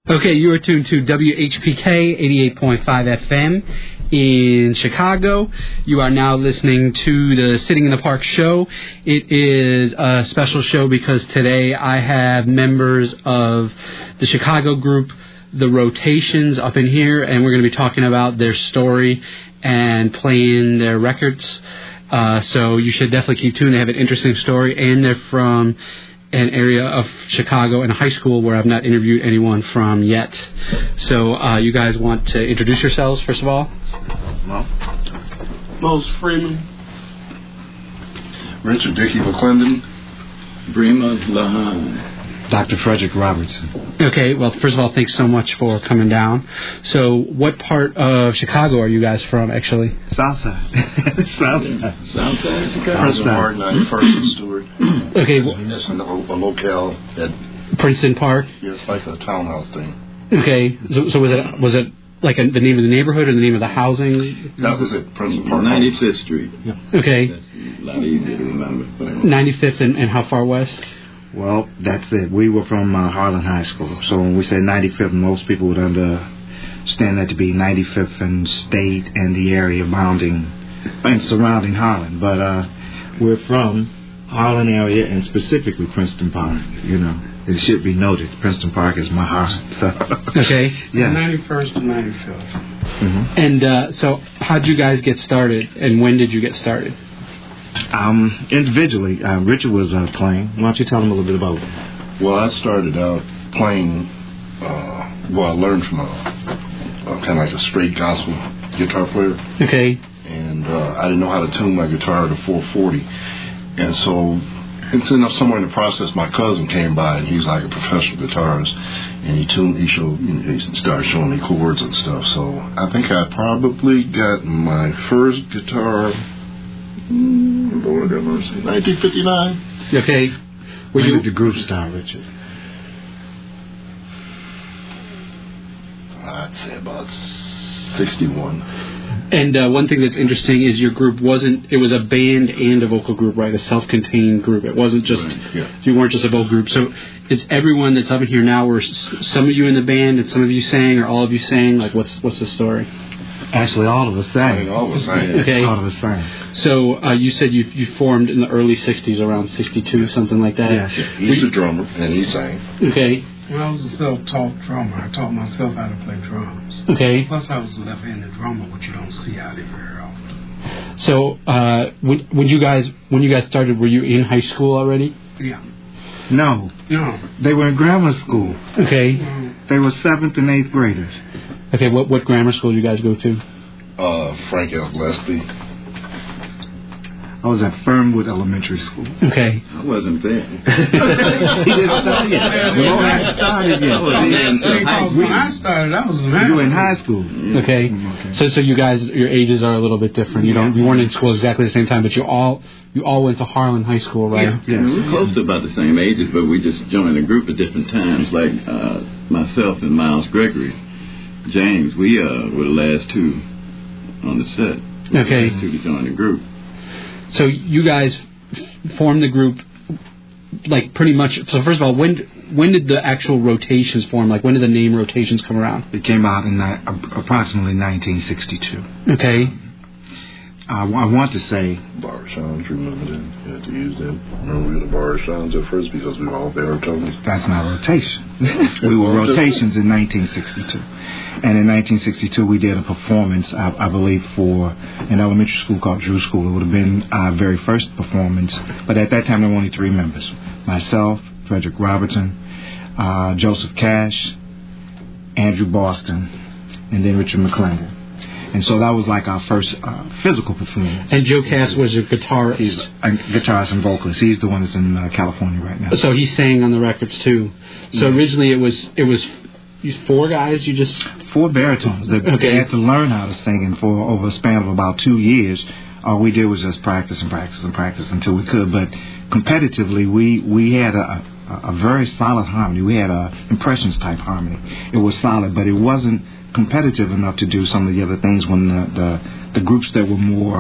Okay, you are tuned to WHPK 88.5 FM in Chicago. You are now listening to the Sitting in the Park show. It is a special show because today I have members of the Chicago group, The Rotations, up in here, and we're going to be talking about their story and playing their records. So you should definitely keep tuned. They have an interesting story, and they're from an area of Chicago and a high school where I've not interviewed anyone from yet. So you guys want to introduce yourselves, first of all? Mose Freeman. Richard Dickey McClendon. Breema Lahan. Dr. Frederick Robertson. Okay, well, first of all, thanks so much for coming down. So what part of Chicago are you guys from, actually? South side. South side Chicago. Princeton Park, 91st and Stewart. Okay. It's a locale at Princeton Park? Yeah, it's like a townhouse thing. Okay, so was it like the name of the neighborhood or the name of the housing? That was it, Princeton Park. 95th Street. Yeah. Okay. That's a lot easier to remember. 95th and how far west? Well, that's it. We were from Harlan High School. So when we say 95th, most people would understand that to be 95th and State and the area bounding and surrounding Harlan. But we're from Harlan area and specifically Princeton Park. You know, it should be noted. Princeton Park is my heart. So. Okay. Yeah. 91st and 95th. Mm-hmm. And so how'd you guys get started and when did you get started? Individually, Richard was playing. Why don't you tell him a little bit about it? Well, I started out playing, I learned from a kind of like a straight gospel guitar player. Okay. And I didn't know how to tune my guitar to 440. And so, somewhere in the process, my cousin came by, and he's like a professional guitarist, and he started showing me chords and stuff. So I think I probably got my first guitar, Lord have mercy, 1959. Okay. When did the group start, Richard? I'd say about 61. And one thing that's interesting is your group it was a band and a vocal group, right? A self-contained group. It wasn't just, right, yeah. You weren't just a vocal group. So is everyone that's up in here now, were some of you in the band and some of you sang, or all of you sang? Like, what's the story? Actually, all of us sang. All of us sang. Okay. All of us sang. So you said you formed in the early 60s, around 62, something like that? Yes. He's a drummer, and he sang. Okay. Well, I was a self-taught drummer. I taught myself how to play drums. Okay. Plus, I was a left-handed drummer, which you don't see out here very often. So when you guys started, were you in high school already? Yeah. No. No. They were in grammar school. Okay. They were 7th and 8th graders. Okay, what grammar school did you guys go to? Frank F. Leslie. I was at Fernwood Elementary School. Okay. I wasn't there. He didn't start yet. We all hadn't started yet. When I started, I was in high school. You were in high school. Okay. So you guys, your ages are a little bit different. You weren't in school exactly the same time, but you all went to Harlan High School, right? Yeah. Yes. We were close to about the same ages, but we just joined a group at different times. Like myself and Miles Gregory, James, we were the last two on the set. Okay. The last two to join the group. So you guys formed the group, like, pretty much. So first of all, when did the actual Rotations form? Like, when did the name Rotations come around? It came out in approximately 1962. Okay. I want to say Bar Shams, remember that? You had to use that. Remember we were the Bar Shams at first because we were all baritons? That's not rotation. We were Rotations in 1962. And in 1962, we did a performance, I believe, for an elementary school called Drew School. It would have been our very first performance. But at that time, there were only 3 members. Myself, Frederick Robertson, Joseph Cash, Andrew Boston, and then Richard McClendon. And so that was like our first physical performance. And Joe Cass was a guitarist. He's a guitarist and vocalist. He's the one that's in California right now. So he sang on the records too. So originally it was 4 guys. You just 4 baritones. They had to learn how to sing, and for over a span of about 2 years, all we did was just practice until we could. But competitively, we had a very solid harmony. We had a impressions type harmony. It was solid, but it wasn't competitive enough to do some of the other things when the groups that were more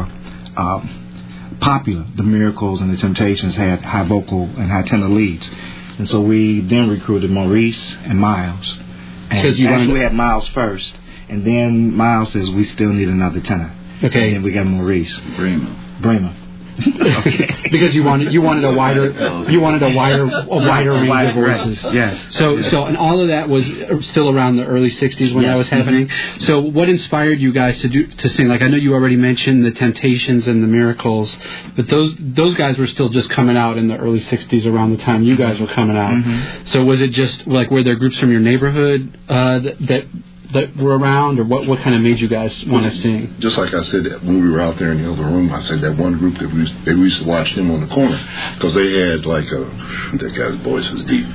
popular, the Miracles and the Temptations, had high vocal and high tenor leads. And so we then recruited Maurice and Miles Because you actually had Miles first, and then Miles says we still need another tenor. Okay. And then we got Maurice. Bremer. Okay. Because you wanted a wider range of voices. Yes. So and all of that was still around the early '60s when that was happening. So what inspired you guys to sing? Like I know you already mentioned the Temptations and the Miracles, but those guys were still just coming out in the early '60s around the time you guys were coming out. Mm-hmm. So was it just like were there groups from your neighborhood that were around, or what kind of made you guys want to sing? Just like I said when we were out there in the other room, I said that one group that we used to watch them on the corner because they had like that guy's voice was deep.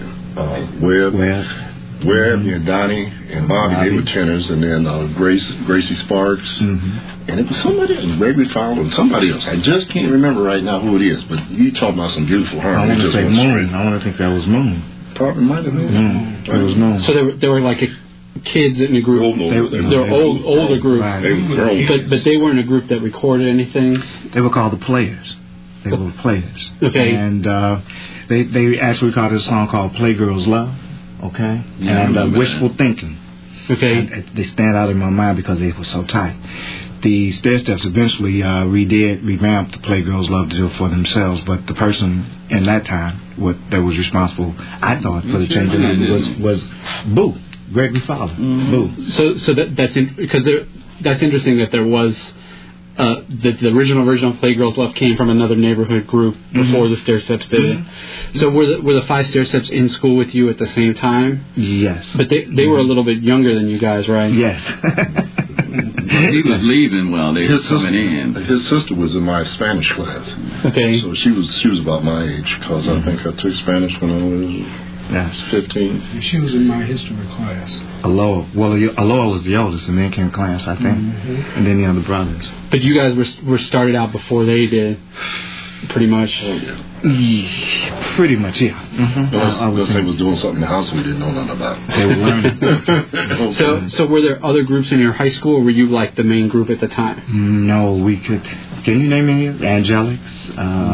Webb, and Donnie and Bobby, they were tenors, and then Gracie Sparks, and it was somebody else, Gregory Fowler, and somebody else. I just can't remember right now who it is, but you talking about some beautiful harmony. I want to say Moon. I want to think that was Moon. Probably might have been. It was Moon. So they were like kids in a group. They're older group. Right. But they weren't a group that recorded anything. They were called the Players. They were players. Okay. And they actually recorded a song called "Playgirls Love." Okay. Yeah, and "Wishful Thinking." Okay. And they stand out in my mind because they were so tight. The Stairsteps eventually revamped the Playgirls Love to do it for themselves, but the person in that time that was responsible, I thought, for the change of name was Boo. Gregory Fowler. Boo. So that's interesting that there was the original version of Playgirls Love came from another neighborhood group before the Stairsteps did it. So were the five Stairsteps in school with you at the same time? Yes. But they were a little bit younger than you guys, right? Yes. He was leaving while they were coming in. His sister was in my Spanish class. Okay. So she was about my age because I think I took Spanish when I was 15. She was in my history class. Aloha. Well, Aloha was the oldest, and then came Clarence, I think, and then the other brothers. But you guys were started out before they did, pretty much. Oh yeah. Pretty much, yeah. Unless they was doing something in the house we didn't know nothing about. They were learning. So were there other groups in your high school, or were you like the main group at the time? No, we could. Can you name any? Angelics,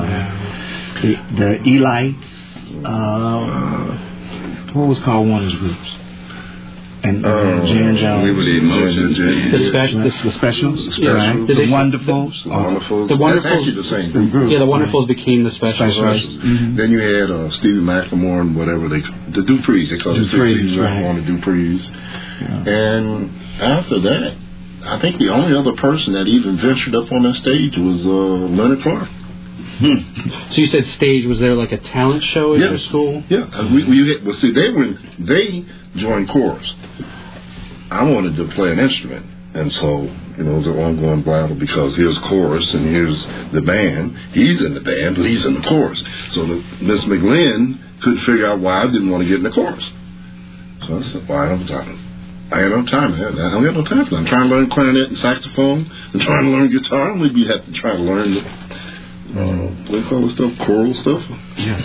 the Elites. What was called one of those groups? And Jan Jones. We were the Emotions. The Specials. Yeah. Right. The Wonderfuls. The Wonderfuls. The Wonderfuls. That's actually the same group. Yeah, the Wonderfuls became the Specials, right? Then you had Stevie McLemore and whatever the Duprees. They called it Duprees, right. On the Duprees. Yeah. And after that, I think the only other person that even ventured up on that stage was Leonard Clark. So you said stage. Was there like a talent show at your school? Yeah. They joined chorus. I wanted to play an instrument, and so it was an ongoing battle because here's chorus and here's the band. He's in the band, but he's in the chorus. So Miss McGlynn couldn't figure out why I didn't want to get in the chorus. So I said, "Why I ain't no time. I don't got no time for that. I'm trying to learn clarinet and saxophone. I'm trying to learn guitar. Maybe you have to try to learn the what do you call the stuff? Choral stuff? Yes.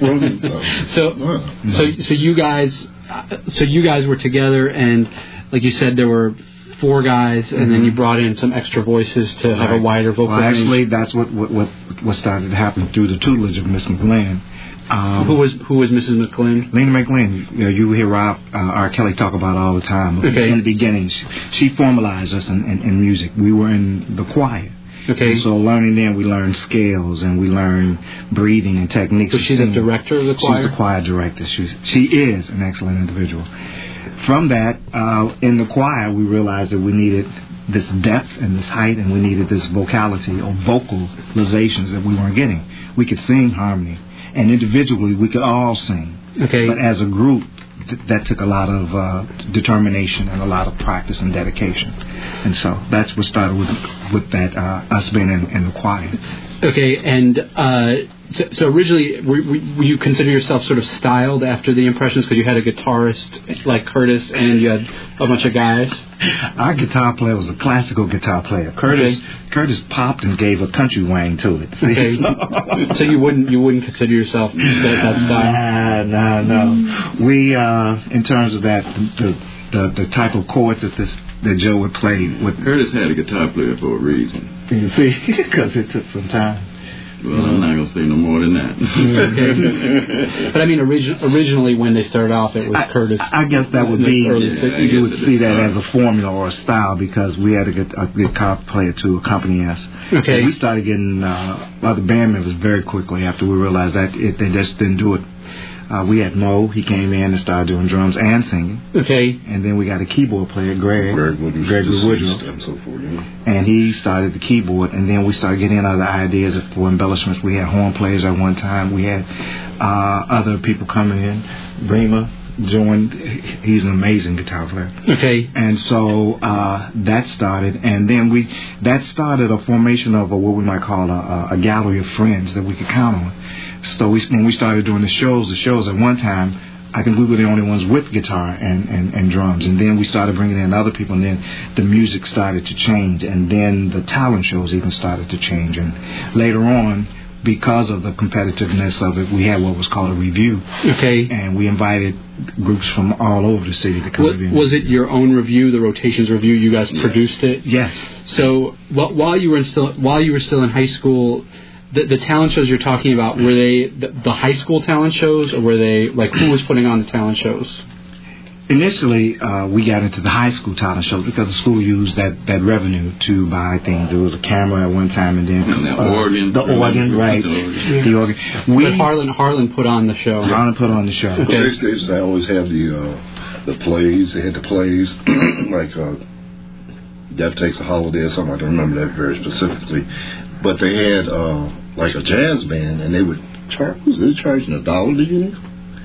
So you guys were together, and like you said, there were four guys, and then you brought in some extra voices to have a wider vocal range. Actually, that's what started to happen through the tutelage of Miss McGlynn. Who was Mrs. McGlynn? Lena McGlynn. You hear Rob R. Kelly talk about all the time. Okay. In the beginning, she formalized us in music. We were in the choir. Okay. So learning then, we learned scales and we learned breathing and techniques. So she's the director of the choir? She's the choir director. She is an excellent individual. From that, in the choir, we realized that we needed this depth and this height, and we needed this vocality or vocalizations that we weren't getting. We could sing harmony, and individually we could all sing. Okay. But as a group, that took a lot of determination and a lot of practice and dedication. And so that's what started with that, us being in the choir. Okay, and so originally, were you consider yourself sort of styled after the Impressions because you had a guitarist like Curtis and you had a bunch of guys? Our guitar player was a classical guitar player. Curtis popped and gave a country wang to it. Okay. So you wouldn't consider yourself that style? No. We in terms of that the type of chords that Joe would play with. Curtis had a guitar player for a reason. You see, because it took some time. Well, I'm not going to say no more than that. Okay. But I mean, originally when they started off, it was Curtis. I guess that would be, you would see that as a formula or a style because we had a guitar player to accompany us. Okay. So we started getting other band members very quickly after we realized that they just didn't do it. We had Mo. He came in and started doing drums and singing. Okay. And then we got a keyboard player, Gregory Woodrow. And so forth, yeah. And he started the keyboard. And then we started getting other ideas for embellishments. We had horn players at one time. We had other people coming in. Bremer joined. He's an amazing guitar player. Okay. And so that started. And then that started a formation of what we might call a gallery of friends that we could count on. So when we started doing the shows at one time, I think we were the only ones with guitar and drums. And then we started bringing in other people, and then the music started to change. And then the talent shows even started to change. And later on, because of the competitiveness of it, we had what was called a review. Okay. And we invited groups from all over the city to come in. Was it your own review, the Rotations review? You guys produced it? Yes. So while you were still in high school, the talent shows you're talking about, were they the high school talent shows, or were they, like, who was putting on the talent shows? Initially, we got into the high school talent shows because the school used that revenue to buy things. There was a camera at one time, and then the organ, right? The organ. But Harlan put on the show. Harlan put on the show. Okay. They always have the plays. They had the plays like Death Takes a Holiday or something. I don't remember that very specifically, but they had like a jazz band, and they would charge. Was they charging $1? Did you know?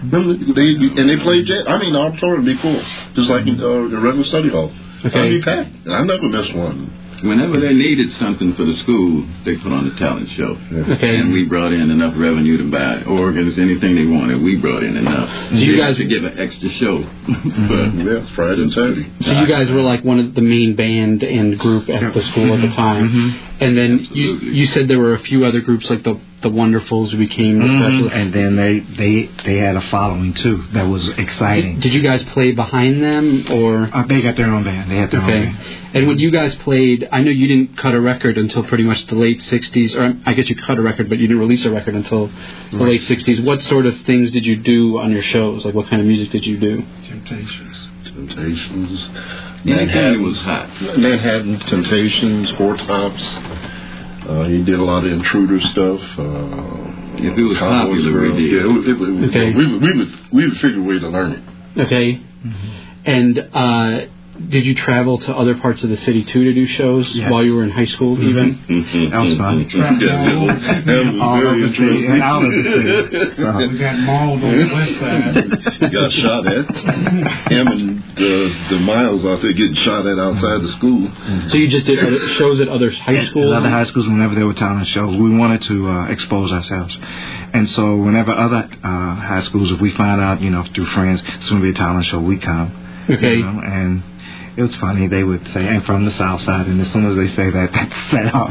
They played jazz. I mean, the auditorium would be full, just like in the regular study hall. Okay. I'd be packed. And I never missed one. Whenever they needed something for the school, they put on the talent show. Yeah. Okay. And we brought in enough revenue to buy organs, anything they wanted. We brought in enough. So you guys should give an extra show. But Yeah, it's Friday and Saturday. So you guys were like one of the main band and group at the school at the time. Mm-hmm. And then you said there were a few other groups, like the Wonderfuls who became the special. And then they had a following too that was exciting. Did you guys play behind them, or They got their own band. They had their own band. And when you guys played, I know you didn't cut a record until pretty much the late 60s, or I guess you cut a record, but you didn't release a record until the late 60s. What sort of things did you do on your shows? Like, what kind of music did you do? Temptations. Manhattan was hot. Manhattan, Temptations, Four Tops. He did a lot of Intruder stuff. If it was popular, we did. Yeah, Okay. we would figure a way to learn it. Okay. And did you travel to other parts of the city too to do shows while you were in high school even? That was fun. That was very interesting. And out of the city. We got mauled on the west side. Got shot at. Him and the Miles out there getting shot at outside the school. So you just did other shows at other high schools? Other high schools, whenever there were talent shows, we wanted to expose ourselves. And so whenever other high schools, if we find out, through friends, it's going to be a talent show, we come. Okay. And it was funny. They would say, "I'm from the South Side," and as soon as they say that, that's set off.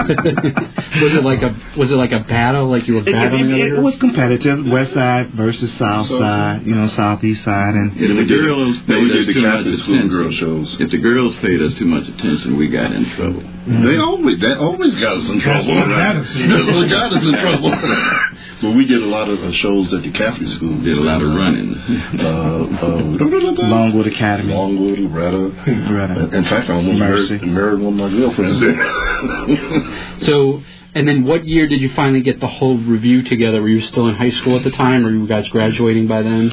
Was it like a battle? Like you were battling? It was competitive. West Side versus South Side. Southeast Side, and If the girls paid us too much attention, girl shows. If the girls paid us too much attention, we got in trouble. They always got us in trouble. That's what got us in trouble. But we did a lot of shows at the Catholic school. Did a lot of running. Longwood Academy. Longwood, Loretta. In fact, I almost married one of my girlfriends there. So, and then what year did you finally get the whole review together? Were you still in high school at the time, or were you guys graduating by then?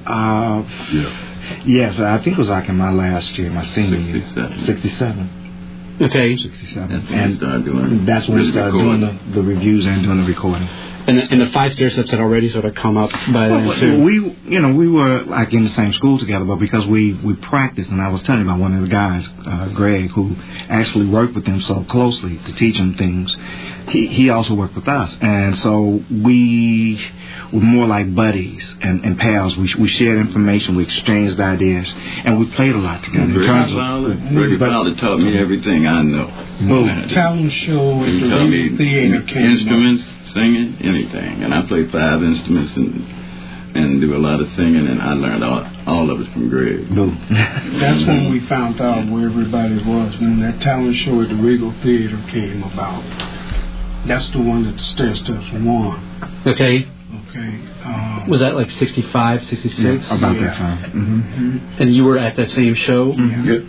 Yes, I think it was like in my last year, my senior year. 67. Okay. 67. And that's when we started doing the reviews and doing the recording. And the Five Stair Steps had already sort of come up by then too. We were like in the same school together, but because we practiced, and I was telling you about one of the guys, Greg, who actually worked with them so closely to teach him things. He also worked with us, and so we were more like buddies and pals. We shared information, we exchanged ideas, and we played a lot together. Greg Fowler taught me everything I know. Talent show at He the taught me Regal Theater came instruments, singing, anything, and I played 5 instruments and do a lot of singing, and I learned all of it from Greg. That's when we found out where everybody was, when that talent show at the Regal Theater came about. That's the one that the Stair Steps won. Okay. Okay. Was that like 65, 66? Yeah, about that time. And you were at that same show? Yeah.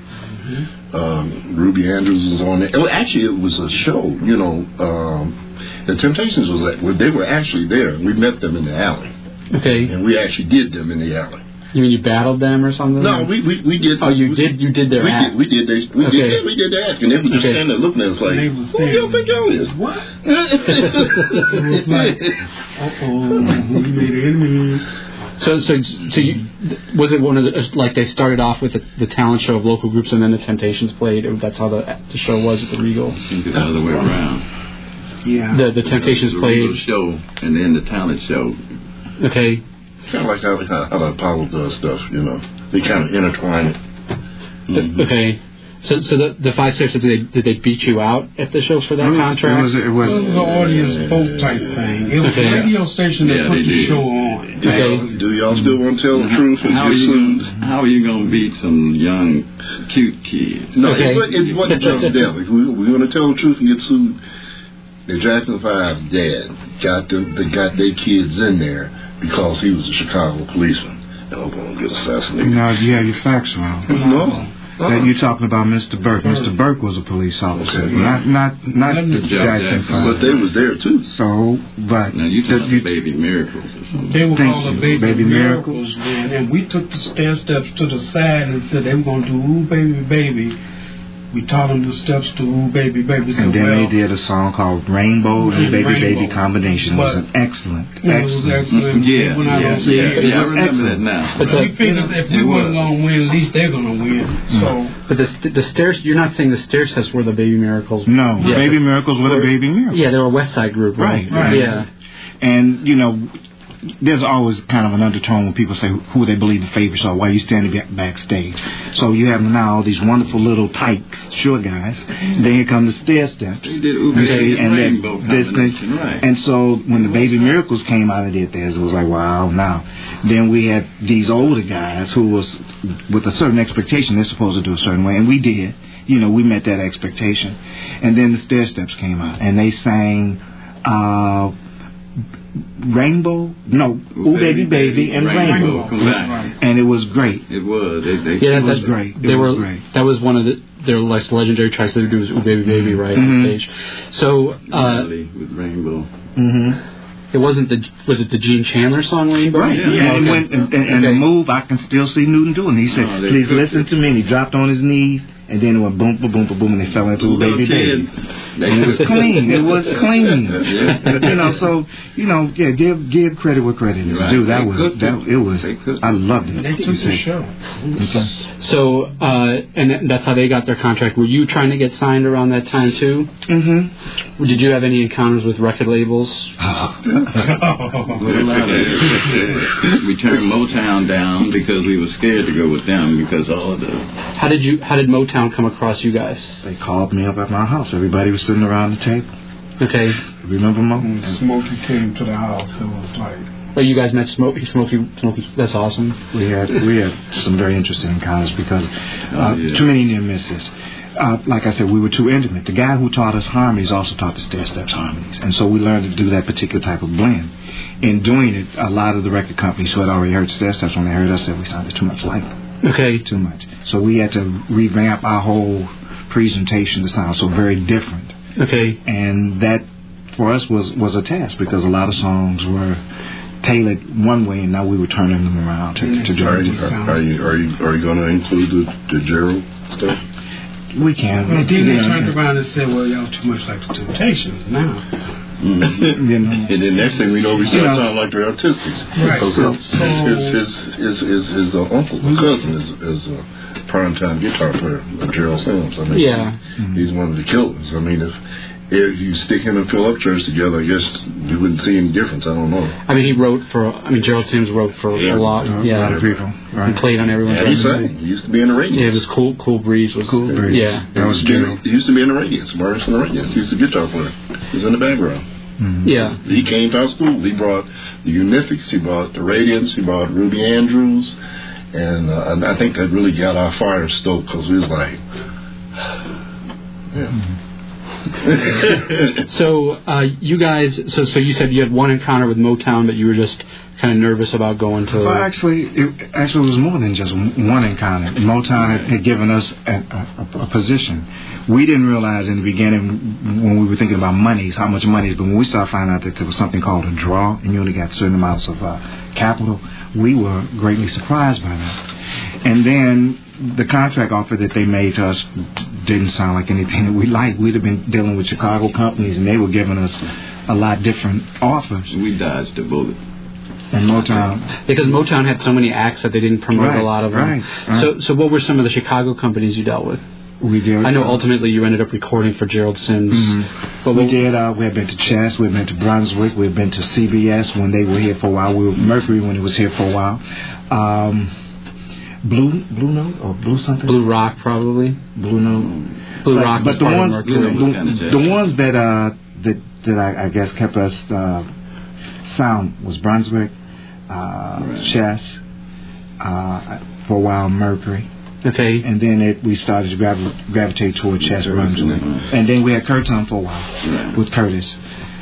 Ruby Andrews was on there. Oh, actually, it was a show. You know, the Temptations they were actually there. We met them in the alley. Okay. And we actually did them in the alley. You mean you battled them or something? No, we did. Oh, you did their act. We did their act, and they were just standing there looking at us like, "Who y'all think y'all is?" What? It was like, we made an enemy. So you, was it one of the, like they started off with the talent show of local groups and then the Temptations played? That's how the show was at the Regal. I think it's the other way around. Yeah. The Temptations played the show and then the talent show. Kind Okay. of like how the Apollo does stuff, you know. They kind of intertwine it. Mm-hmm. Okay. So the 5 Steps, did they beat you out at the show for that contract? It was an audience vote type thing. It was a radio station that put the show on. Do y'all still want to tell the truth? How are you going to beat some young, cute kids? No, it wasn't just them. If we're going to tell the truth and get sued, the Jackson 5 dad got their kids in there because he was a Chicago policeman. And I'm going to get assassinated. No, you have your facts wrong. No. That you're talking about Mr. Burke. Mr. Burke was a police officer, not the Jackson 5. But they was there too. So, but now you talking about Baby Miracles or something? They were called Baby Miracles then, and we took the Stair Steps to the side and said they were going to do Ooh Baby Baby. We taught them the steps to Ooh Baby Baby. And then they did a song called Rainbow and Baby Baby combination. It was an excellent. It was excellent. Yeah, I remember that now. But we figured if we weren't going to win, at least they're going to win. So, but the Stairs, you're not saying the Stair Steps were the Baby Miracles? No, Baby Miracles were the Baby Miracles. Yeah, they were a West Side group, right? Yeah. And you know, there's always kind of an undertone when people say who they believe the favorites are while you're standing backstage. So you have now all these wonderful little tight, short guys. Then here come the Stair Steps. They did Ooh Baby and Rainbow combination, right. And so when the Baby Miracles came out and did theirs, it was like, wow, now. Then we had these older guys who was with a certain expectation they're supposed to do a certain way, and we did. You know, we met that expectation. And then the Stair Steps came out, and they sang Rainbow, Ooh Baby Baby, and Rainbow. And it was great. It was. It was great. It was great. That was one of their less legendary tracks they would do was Ooh Baby Baby, right, on stage. So, with Rainbow. It wasn't was it the Gene Chandler song Rainbow? Right. Yeah. And the move, I can still see Newton doing. He said, "Please listen to me." And he dropped on his knees. And then it went boom, boom, boom, boom, boom, and they fell into Ooh Baby Baby. And it was clean. It was clean. You know, so give credit where credit is due. It was. I loved it. They took the show. So, and that's how they got their contract. Were you trying to get signed around that time too? Mm-hmm. Did you have any encounters with record labels? We turned Motown down because we were scared to go with them because all of the. How did Motown come across you guys? They called me up at my house. Everybody was sitting around the table. Okay. Remember Mo? When Smokey came to the house, it was like. Oh, you guys met Smokey. That's awesome. We had some very interesting encounters because too many near misses. Like I said, we were too intimate. The guy who taught us harmonies also taught the Stair Steps harmonies, and so we learned to do that particular type of blend. In doing it, a lot of the record companies who had already heard Stair Steps, when they heard us, said we sounded too much like them. Okay. Too much. So we had to revamp our whole presentation to sound so very different. Okay. And that for us was a task because a lot of songs were tailored one way, and now we were turning them around to Gerald. Are you going to include the Gerald stuff? We can. Well, then they turned around and said, "Well, y'all too much like the Temptations now." And then next thing we know, we start sounding like the Artistics. Right. Because his uncle, or cousin, is a primetime guitar player, Gerald Sims. I mean, he's one of the killers. I mean, if you stick him and Philip Church together, I guess you wouldn't see any difference. I don't know. I mean, Gerald Sims wrote for a lot of people. Right. He played on everyone's record. He sang. He used to be in the Radiance. Yeah, it was Cool Breeze. Cool Breeze. Yeah. That was Gerald. He used to be in the Radiance. Morris from the Radiance. He was a guitar player. He was in the background. Mm-hmm. Yeah. He came to our school. He brought the Unifics. He brought the Radiance. He brought Ruby Andrews. And I think that really got our fire stoked because we was like, So you guys, so you said you had one encounter with Motown, but you were just kind of nervous about going to. Well, actually, it was more than just one encounter. Motown had given us a position. We didn't realize in the beginning when we were thinking about monies, how much money is, but when we started finding out that there was something called a draw, and you only got certain amounts of capital, we were greatly surprised by that. And then the contract offer that they made to us didn't sound like anything that we liked. We'd have been dealing with Chicago companies, and they were giving us a lot different offers. We dodged a bullet. And Motown, because Motown had so many acts that they didn't promote a lot of them. Right. So what were some of the Chicago companies you dealt with? We did. I know ultimately you ended up recording for Gerald Sims. Mm-hmm. But we did. We had been to Chess. We had been to Brunswick. We had been to CBS when they were here for a while. We were Mercury when it was here for a while. Blue Note or Blue something? Blue Rock probably. Blue Note. Blue Rock. But the ones that I guess kept us sound was Brunswick, Chess, for a while Mercury. Okay. And then we started to gravitate toward Chess Brunswick. And then we had Curtin for a while with Curtis.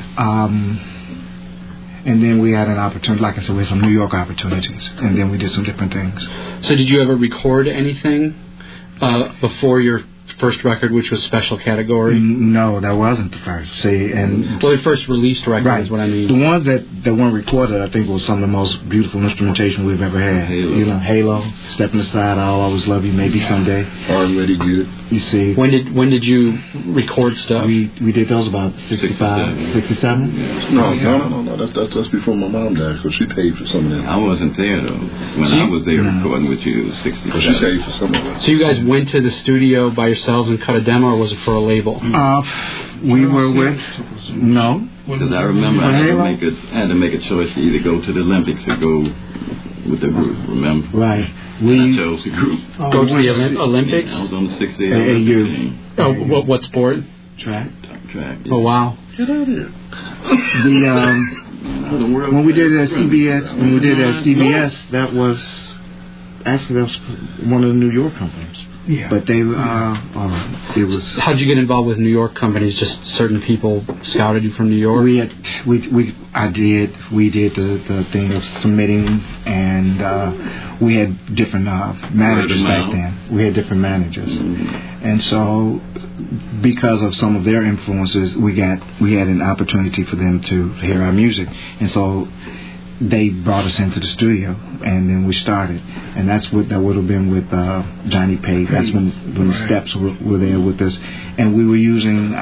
And then we had an opportunity, like I said, we had some New York opportunities. And then we did some different things. So did you ever record anything before your first record, which was Special Category? No, that wasn't the first. See, and the first released record is what I mean. The ones that weren't recorded, I think, was some of the most beautiful instrumentation we've ever had. Halo, Stepping Aside, I'll Always Love You, Maybe Someday. Already Get It. You see, when did you record stuff? We did those about 65, 67. No. That's before my mom died, so she paid for some of them. I wasn't there though. When I was there recording with you, it was 67. She paid for some of them. So you guys went to the studio by yourselves and cut a demo, or was it for a label? We were with because I remember I had to make a choice to either go to the Olympics or go with the group. Remember? Right. I chose the group. Go to the Olympics? Yeah, I was on the 68 team. Oh, what sport? Track. Yeah. Oh wow. Get out of here. When we did it at CBS, that was one of the New York companies. Yeah. But they, it was. How'd you get involved with New York companies? Just certain people scouted you from New York? We did the thing of submitting, and we had different managers back then. We had different managers, and so because of some of their influences, we had an opportunity for them to hear our music, and so they brought us into the studio, and then we started, and that would have been with Johnny Page. That's when the Steps were there with us, and we were using.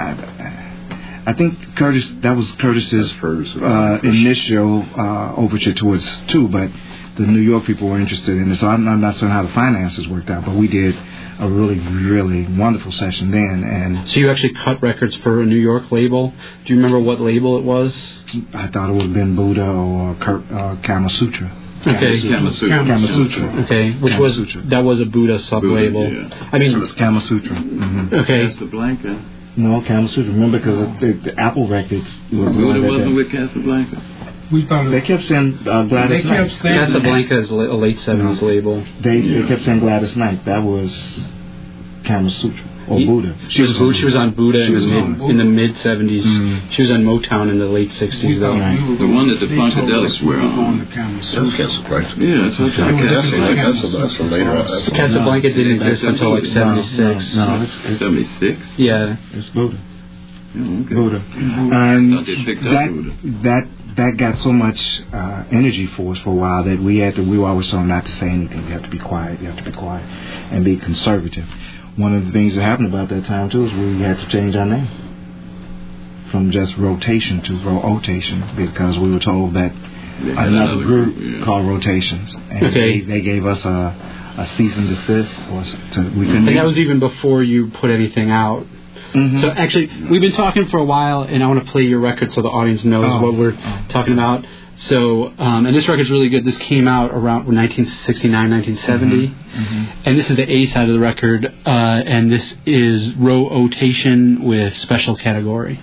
I think that was Curtis's initial overture towards two, but the New York people were interested in it. So I'm not certain how the finances worked out, but we did a really, really wonderful session then. And so you actually cut records for a New York label. Do you remember what label it was? I thought it would have been Buddha or Kama Sutra. Okay, Kama Sutra. Okay, that was a Buddha sub label. I mean, it was Kama Sutra. Mm-hmm. Okay. Casablanca. No, Kama Sutra. Remember, because the Apple Records was the one that wasn't with Casablanca. We thought they kept saying Gladys Knight. Casablanca is a late 70s label. They kept saying Gladys Knight. That was Kama Sutra or Buddha. She was on Buddha in the mid 70s. Mm-hmm. She was on Motown in the late 60s though. The one that the Funkadelics were on. That's Casablanca. Yeah, that's a later. Casablanca didn't exist until like 76. No, it's 76. Yeah, it's Buddha. Oh, okay. Buddha. And that got so much energy for us for a while that we were always told not to say anything. You have to be quiet. And be conservative. One of the things that happened about that time too is we had to change our name from just Rotation to Rotation because we were told that another group called Rotations, and they gave us a cease and desist. And that was even before you put anything out. Mm-hmm. So actually, we've been talking for a while, and I want to play your record so the audience knows what we're talking about. So, and this record's really good. This came out around 1969, 1970, and this is the A side of the record, and this is Rotation with Special Category.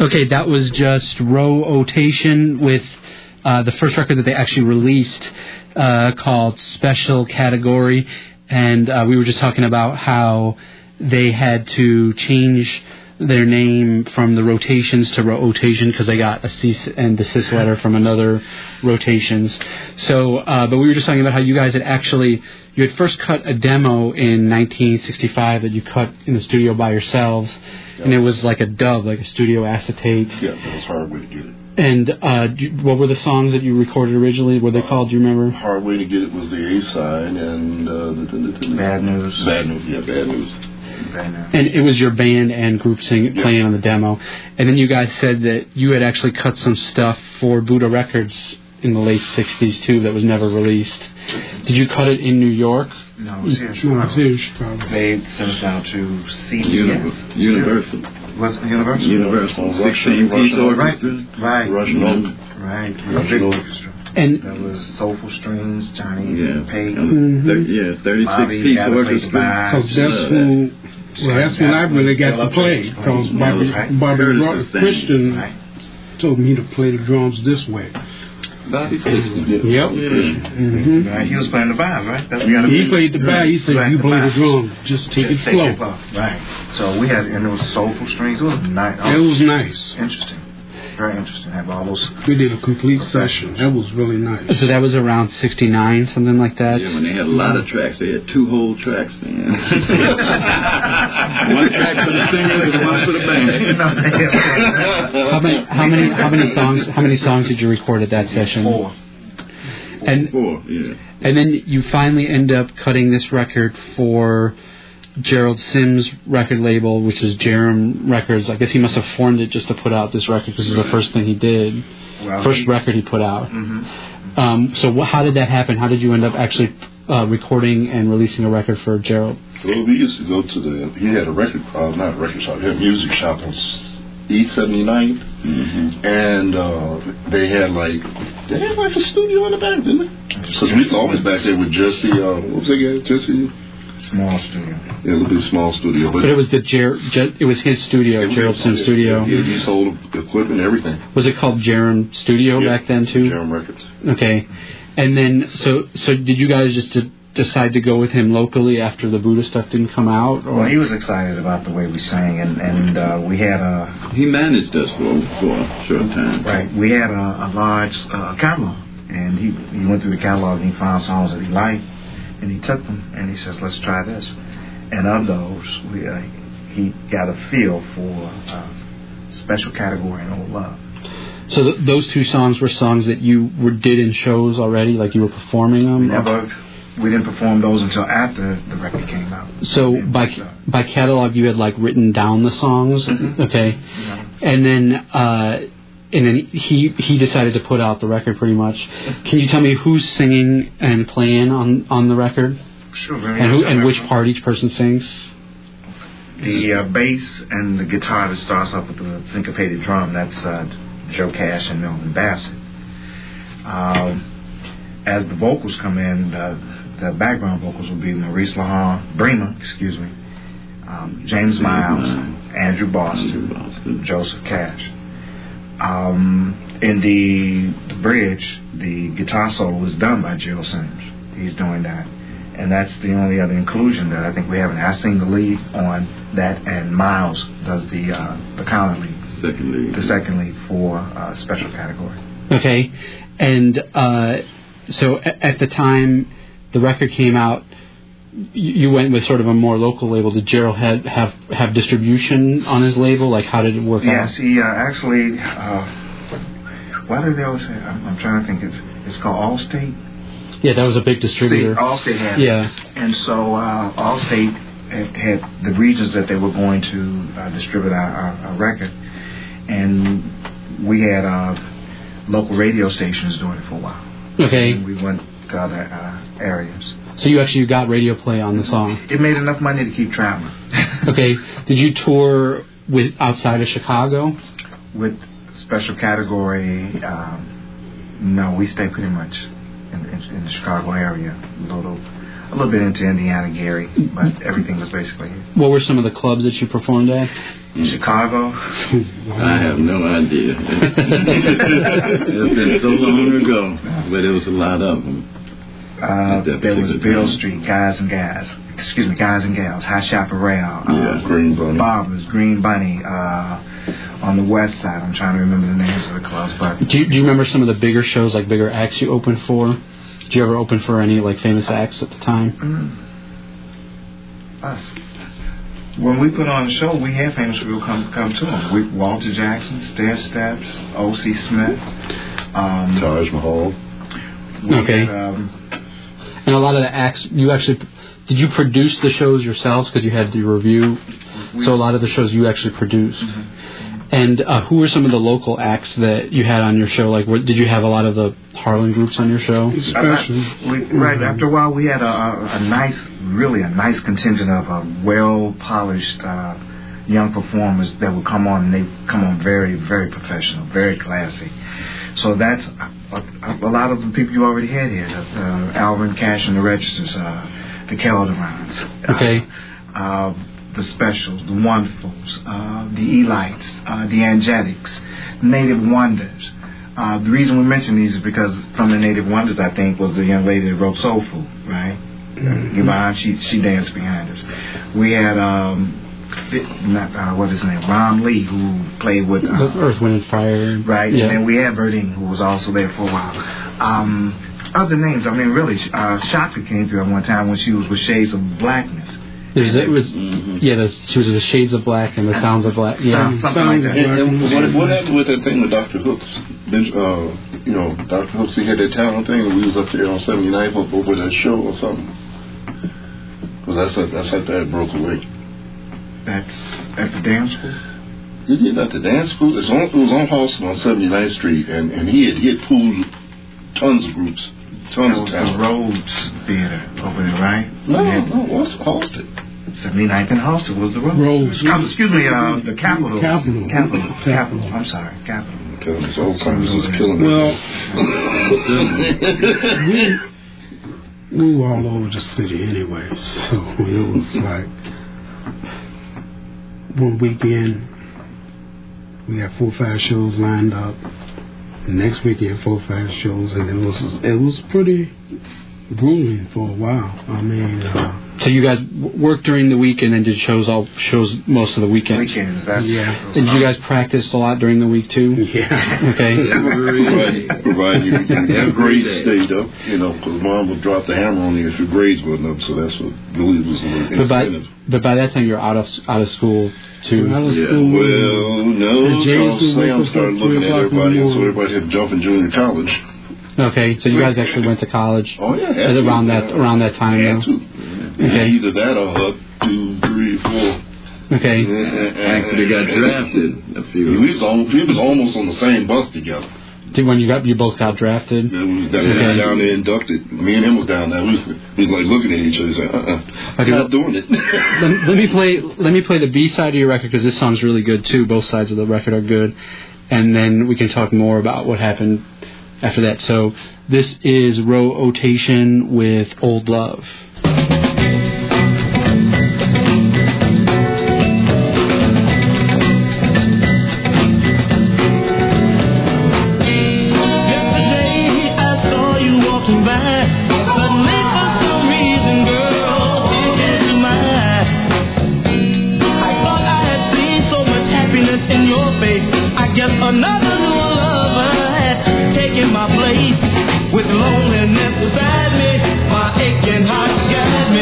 Okay, that was just Rotation with the first record that they actually released called Special Category. And we were just talking about how they had to change their name from the Rotations to Rotation because they got a cease and desist letter from another Rotations. So, but we were just talking about how you guys had actually, you had first cut a demo in 1965 that you cut in the studio by yourselves, and it was like a dub, like a studio acetate. Yeah, it was Hard Way to Get It. And what were the songs that you recorded originally? What were they called? Do you remember? Hard Way to Get It was the A side, and Bad News. Bad News. Yeah, Bad News. And it was your band and group playing on the demo. And then you guys said that you had actually cut some stuff for Buddha Records in the late 60s, too, that was never released. Did you cut it in New York? No, it was here in Chicago. They sent us down to CBS. Universal. Was it Universal? Universal. 16-piece orchestra. Right. Russian Oak. Right. Russian Oak. Orchestra. And that was Soulful Strings, Johnny Pate. 36-piece orchestra. Because that's when I really got to play. Because Bobby Christian told me to play the drums this way. Bobby Christian. Yep. Right. He was playing the vibes, right? He played the bass. He said, "You play the drum, just take it slow." Right. So we had, and it was Soulful Strings. It was nice. It was nice. Interesting. Very interesting. Have all those. We did a complete session. That was really nice. so that was around 69, something like that? Yeah, when they had a lot of tracks. They had 2 whole tracks, man. One track for the singer and one for the band. How many songs did you record at that session? 4. And 4, yeah. And then you finally end up cutting this record for Gerald Sims' record label, which is Jerem Records. I guess he must have formed it just to put out this record because it's the first thing he did. Well, first record he put out. Mm-hmm. So how did that happen? How did you end up actually recording and releasing a record for Gerald? Well, we used to go to he had a record, not a record shop, he had a music shop on East 79th. Mm-hmm. And they had like a studio in the back, didn't they? Because we was always back there with Jesse, what was that guy, Jesse? Small studio. Yeah, a little bit small studio. But it was it was his studio, Gerald Sims' studio. Yeah, he sold equipment and everything. Was it called Jerem Studio back then, too? Jerem Records. Okay. And then, so did you guys just decide to go with him locally after the Buddha stuff didn't come out? Or? Well, he was excited about the way we sang, and we had a... He managed us for a short time. Right. We had a large catalog, and he went through the catalog and he found songs that he liked, and he took them, and he says, let's try this. And of those, he got a feel for Special Category and Old Love. So those 2 songs were songs that you did in shows already, like you were performing them? We didn't perform those until after the record came out. So by catalog, you had like written down the songs, Mm-hmm. okay, mm-hmm. And then he decided to put out the record pretty much. Can you tell me who's singing and playing on the record? Sure. And which part each person sings? The bass and the guitar that starts off with the syncopated drum. That's Joe Cash and Melvin Bassett. As the vocals come in, the background vocals will be Maurice Bremer, James Miles, Andrew Boston, Joseph Cash. In the bridge, the guitar solo is done by Gerald Sims. He's doing that. And that's the only other inclusion that I think we haven't. I sing the lead on that, and Miles does the counter lead. The second lead for Special Category. Okay. And so at the time the record came out, you went with sort of a more local label. Did Gerald have distribution on his label? Like, how did it work out? Yes, he actually... why did they always say... I'm trying to think. It's called Allstate. Yeah, that was a big distributor. Allstate had it. And so Allstate had the regions that they were going to distribute our record. And we had local radio stations doing it for a while. Okay. And we went to other areas. So you actually got radio play on the song? It made enough money to keep traveling. Okay. Did you tour outside of Chicago? With Special Category, no, we stayed pretty much in the Chicago area. Little a little bit into Indiana, Gary, but everything was basically here. What were some of the clubs that you performed at? Chicago. I have no idea. It's been so long ago, but it was a lot of them. There was Bill Street, Guys and Gals, High Chaparral, Green Bunny, Barbers, Green Bunny, on the west side. I'm trying to remember the names of the clubs. But do you remember some of the bigger shows, like bigger acts you opened for? Did you ever open for any like famous acts at the time? Us. When we put on a show, we had famous people come to them. Walter Jackson, Stair Steps, O.C. Smith, Taj Mahal. Okay. And a lot of the acts, did you produce the shows yourselves because you had the review? So a lot of the shows you actually produced. Mm-hmm. And who were some of the local acts that you had on your show? Like, did you have a lot of the Harlan groups on your show? Right. After a while, we had a nice contingent of well-polished young performers that would come on, and they come on very, very professional, very classy. So that's a lot of the people you already had here. Alvin Cash and the Registers, the Calderons. Okay. The Specials, the Wonderfuls, the Elites, the Angetics, Native Wonders. The reason we mention these is because from the Native Wonders, I think, was the young lady that wrote Soul Food, right? Yvonne, she danced behind us. We had, what is his name? Ron Lee, who played with Earth, Wind, and Fire. Right, yeah. And then we had Verdine, who was also there for a while. Other names, I mean, really, Shaka came through at one time when she was with Shades of Blackness. She was the Shades of Black and the Sounds of Black. Yeah, something like that. And what happened with that thing with Dr. Hooks? Dr. Hooks, he had that talent thing, and we was up there on 79th over that show or something. Because that's how that broke away. That's at the dance school? Yeah, at the dance school. It was on Halston on 79th Street, and he had pulled tons of groups, tons of talent. The Rhodes Theater over there, right? No, what's Halston? 79th and Halston was the Rhodes. Excuse me, the Capitol. Capitol. I'm sorry, Capitol. It's all kinds of killing we were all over the city anyway, so it was like one weekend we had 4 or 5 shows lined up. The next weekend 4 or 5 shows, and it was pretty grueling for a while. I mean, so you guys worked during the week and then did shows most of the weekends. Yeah. Did you guys practice a lot during the week too? Yeah. Okay. Provided your grades stayed up, because Mom would drop the hammer on you if your grades wasn't up. So that's what really was the incentive. But by that time you're out of school too. Out of school. Well, no, because Sam started looking at everybody, and so everybody had to jump in junior college. Okay, so you guys actually went to college. Oh yeah, around that time. Had to. Okay. Either that or Huck 2, 3, 4. Okay. Actually got drafted a few. We was almost on the same bus together. When you both got drafted? Yeah, we was down there inducted. Me and him was down there. We was like looking at each other, saying, Okay, not doing it. let me play the B side of your record because this song's really good too. Both sides of the record are good, and then we can talk more about what happened after that. So this is Rotation with Old Love. Another new lover had taken my place. With loneliness beside me, my aching heart guided me.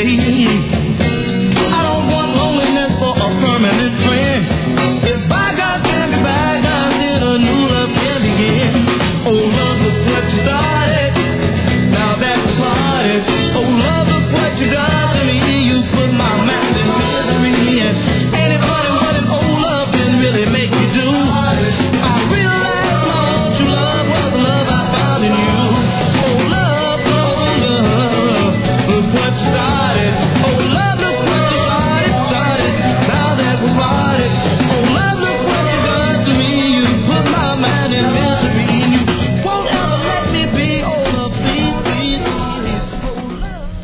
I don't want loneliness for a permanent friend. If bygones can be bygones, then a new love can begin. Oh, love, look what you started. Now that we parted. Oh, love, look what you done to me. You put my mind in misery. And anybody wanted old love didn't really make me do. I realized my true love was the love I found in you. Oh, love, love, love, look what you started. Oh, love, look what you started. Now that we parted. Oh, love, look what you done to me. You put my mind in misery. And you won't ever let me be. Oh, love, please, please, please. Oh,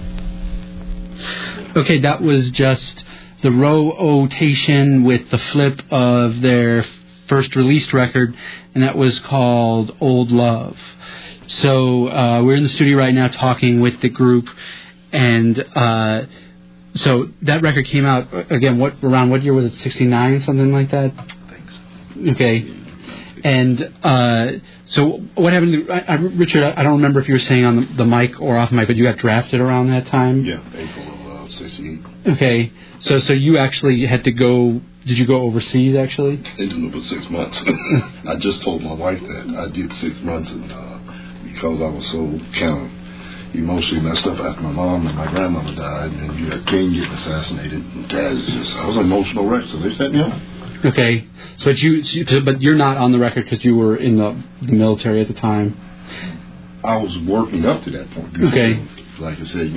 love. Okay, that was just the rotation with the flip of their first released record, and that was called Old Love. So we're in the studio right now talking with the group, and so that record came out, again, around what year was it, 69, something like that? Thanks. Okay. And so what happened to, Richard, I don't remember if you were saying on the mic or off mic, but you got drafted around that time? Yeah, April of 68. Okay, so you actually had to go. Did you go overseas actually? It didn't over 6 months. I just told my wife that I did 6 months, and because I was so kind of emotionally messed up after my mom and my grandmother died, and then you had King getting assassinated, and Dad I was an emotional wreck, so they sent me home. Okay, so but you're not on the record because you were in the military at the time. I was working up to that point. Okay. Like I said,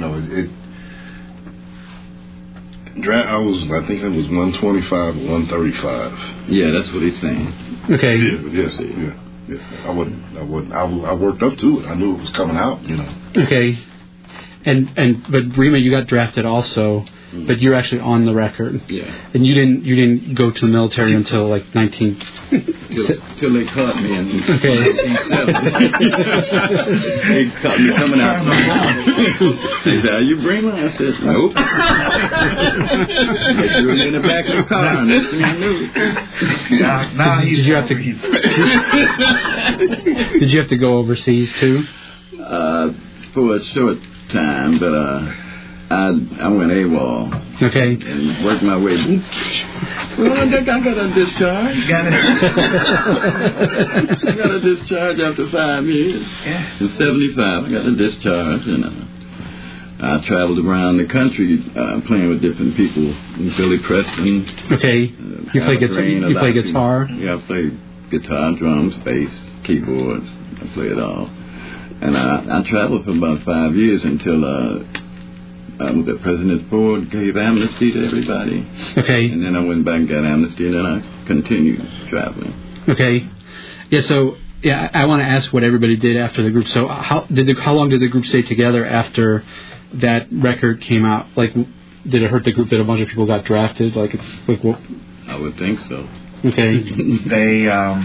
I think it was 125 or 135. Yeah, that's what he's saying. Okay. Yeah. I worked up to it. I knew it was coming out, Okay. But Rima, you got drafted also, but you're actually on the record. Yeah. And you didn't go to the military until like 19. Till they caught me in Okay. 1970. They caught me coming out. They said, "Are you Bremer?" I said, "Nope." They threw me in the back of the car, and next thing I knew. Did you have to go overseas too? For a short time, but I went AWOL. Okay. And worked my way. Well, I got a discharge. I got a discharge after 5 years. Yeah. In 75, I got a discharge, and I traveled around the country playing with different people. Billy Preston. Okay. You play guitar? Yeah, I play guitar, drums, bass, keyboards. I play it all. And I traveled for about 5 years until the President's Board gave amnesty to everybody. Okay. And then I went back and got amnesty, and then I continued traveling. Okay. Yeah. So I want to ask what everybody did after the group. So how long did the group stay together after that record came out? Like, did it hurt the group that a bunch of people got drafted? Like, it's like what? I would think so. Okay. They I